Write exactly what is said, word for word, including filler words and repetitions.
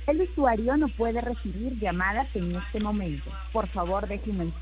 El usuario no puede recibir llamadas en este momento. Por favor, deje un mensaje.